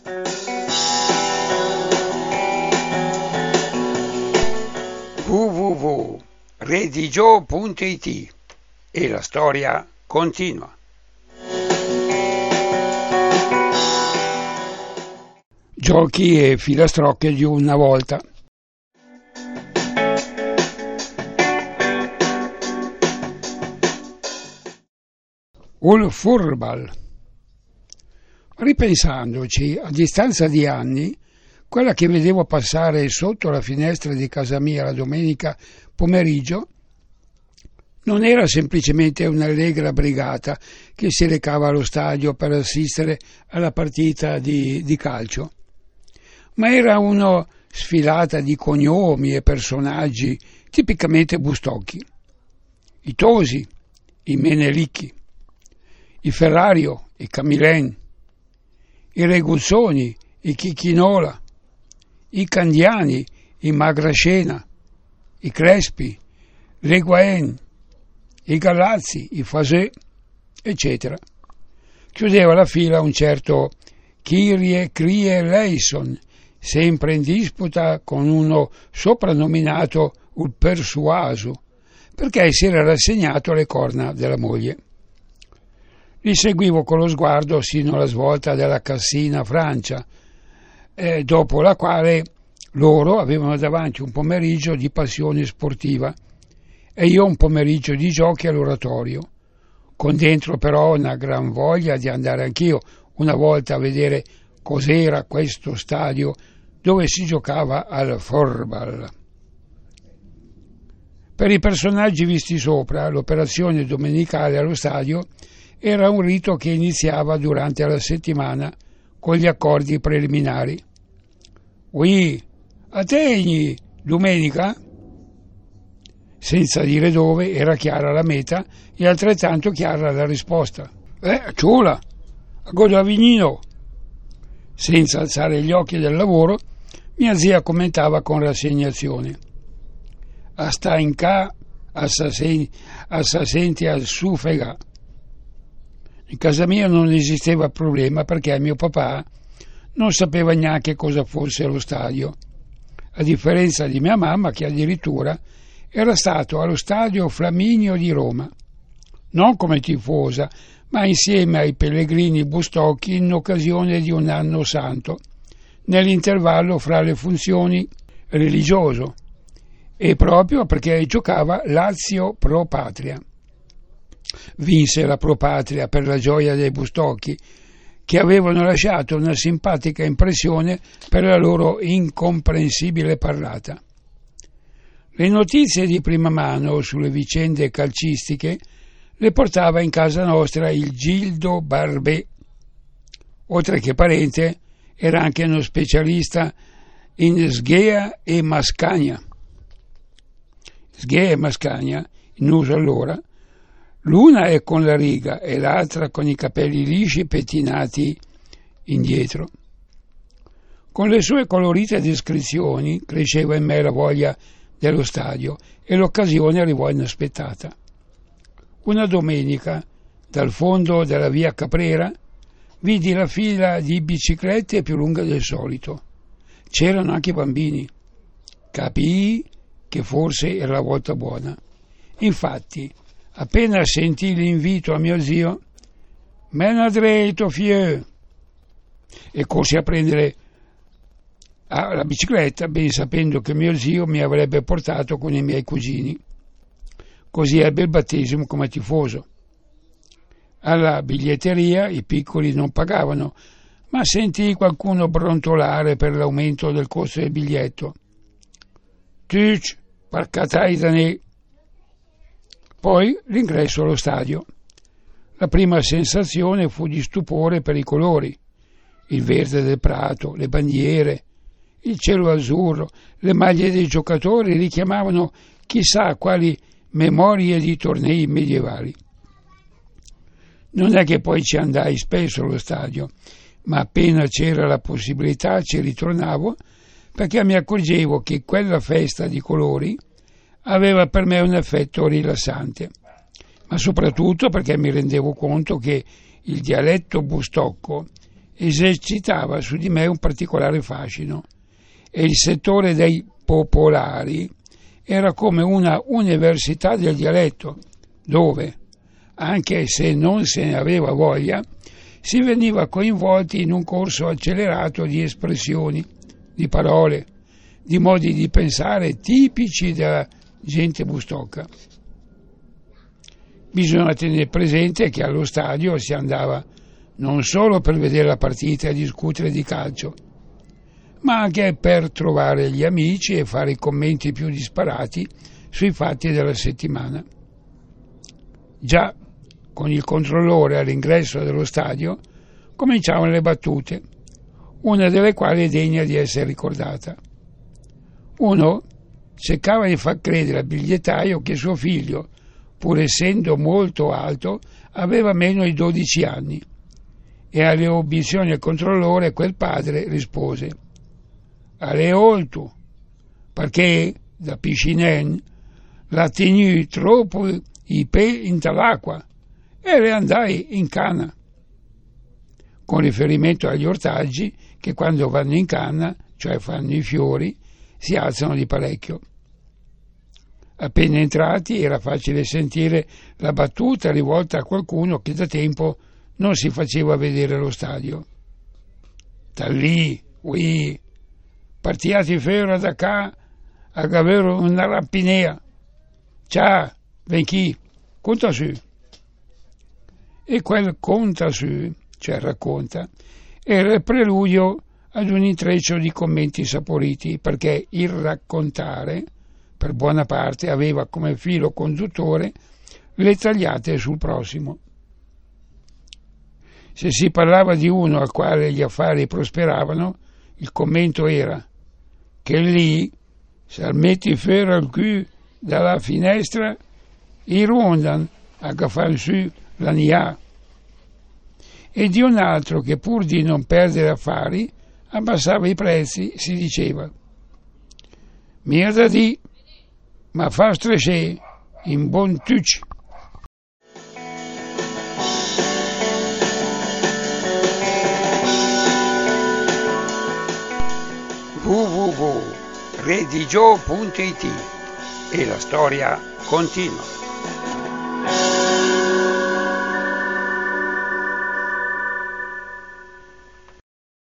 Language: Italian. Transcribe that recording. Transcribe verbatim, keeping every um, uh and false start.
w w w punto redigio punto i t e la storia continua. Giochi e filastrocche di una volta. Il furball. Ripensandoci, a distanza di anni, quella che vedevo passare sotto la finestra di casa mia la domenica pomeriggio non era semplicemente un'allegra brigata che si recava allo stadio per assistere alla partita di, di calcio, ma era una sfilata di cognomi e personaggi tipicamente bustocchi. I Tosi, i Menelicchi, i Ferrario, i Camilen, i Reguzzoni, i Chicchinola, i Candiani, i Magrascena, i Crespi, le Guaen, i Gallazzi, i Fasè, eccetera. Chiudeva la fila un certo Kyrie Crie Leison, sempre in disputa con uno soprannominato il Persuaso, perché si era rassegnato alle corna della moglie. Li seguivo con lo sguardo sino alla svolta della Cassina Francia, eh, dopo la quale loro avevano davanti un pomeriggio di passione sportiva e io un pomeriggio di giochi all'oratorio, con dentro però una gran voglia di andare anch'io una volta a vedere cos'era questo stadio dove si giocava al furball. Per i personaggi visti sopra, l'operazione domenicale allo stadio era un rito che iniziava durante la settimana con gli accordi preliminari. «Ui, Ateni, domenica?» Senza dire dove, era chiara la meta e altrettanto chiara la risposta. «Eh, ciula, a Godavignino!» Senza alzare gli occhi dal lavoro, mia zia commentava con rassegnazione. «A sta in ca, a sa senti al sufega». In casa mia non esisteva problema perché mio papà non sapeva neanche cosa fosse lo stadio, a differenza di mia mamma che addirittura era stato allo stadio Flaminio di Roma, non come tifosa, ma insieme ai pellegrini bustocchi in occasione di un anno santo, nell'intervallo fra le funzioni religioso, e proprio perché giocava Lazio Pro Patria. Vinse la Pro Patria per la gioia dei bustocchi, che avevano lasciato una simpatica impressione per la loro incomprensibile parlata. Le notizie di prima mano sulle vicende calcistiche le portava in casa nostra il Gildo Barbè. Oltre che parente, era anche uno specialista in Sghea e Mascagna. Sghea e Mascagna, in uso allora, l'una è con la riga e l'altra con i capelli lisci pettinati indietro. Con le sue colorite descrizioni cresceva in me la voglia dello stadio e l'occasione arrivò inaspettata. Una domenica, dal fondo della via Caprera, vidi la fila di biciclette più lunga del solito. C'erano anche bambini. Capii che forse era la volta buona. Infatti, appena sentì l'invito a mio zio, «Mena dritto, fieu!» e corsi a prendere la bicicletta, ben sapendo che mio zio mi avrebbe portato con i miei cugini. Così ebbe il battesimo come tifoso. Alla biglietteria i piccoli non pagavano, ma sentii qualcuno brontolare per l'aumento del costo del biglietto. «Tuc, parcatai da ne!» Poi l'ingresso allo stadio. La prima sensazione fu di stupore per i colori, il verde del prato, le bandiere, il cielo azzurro, le maglie dei giocatori richiamavano chissà quali memorie di tornei medievali. Non è che poi ci andai spesso allo stadio, ma appena c'era la possibilità ci ritornavo perché mi accorgevo che quella festa di colori aveva per me un effetto rilassante, ma soprattutto perché mi rendevo conto che il dialetto bustocco esercitava su di me un particolare fascino e il settore dei popolari era come una università del dialetto, dove, anche se non se ne aveva voglia, si veniva coinvolti in un corso accelerato di espressioni, di parole, di modi di pensare tipici della gente bustocca. Bisogna tenere presente che allo stadio si andava non solo per vedere la partita e discutere di calcio, ma anche per trovare gli amici e fare i commenti più disparati sui fatti della settimana. Già con il controllore all'ingresso dello stadio cominciavano le battute, una delle quali è degna di essere ricordata. Uno cercava di far credere al bigliettaio che suo figlio, pur essendo molto alto, aveva meno di dodici anni, e alle obiezioni al controllore quel padre rispose: «Allez oltre, perché da piscinen l'ha tenuto troppo i piedi in l'acqua e le andai in canna», con riferimento agli ortaggi che quando vanno in canna, cioè fanno i fiori, si alzano di parecchio. Appena entrati era facile sentire la battuta rivolta a qualcuno che da tempo non si faceva vedere allo stadio. «Da lì, oui, partiati fuori da qua a avere una rampinea. Ciao, ven chi, conta su». E quel conta su, cioè racconta, era il preludio ad un intreccio di commenti saporiti, perché il raccontare, per buona parte, aveva come filo conduttore le tagliate sul prossimo. Se si parlava di uno al quale gli affari prosperavano, il commento era che lì, se metti fuori il cul dalla finestra, i rondan a gaffare su la nia. E di un altro che, pur di non perdere affari, abbassava i prezzi, si diceva: «Merda di, ma fa stresce in buon tucci». w w w punto redigio punto it e la storia continua.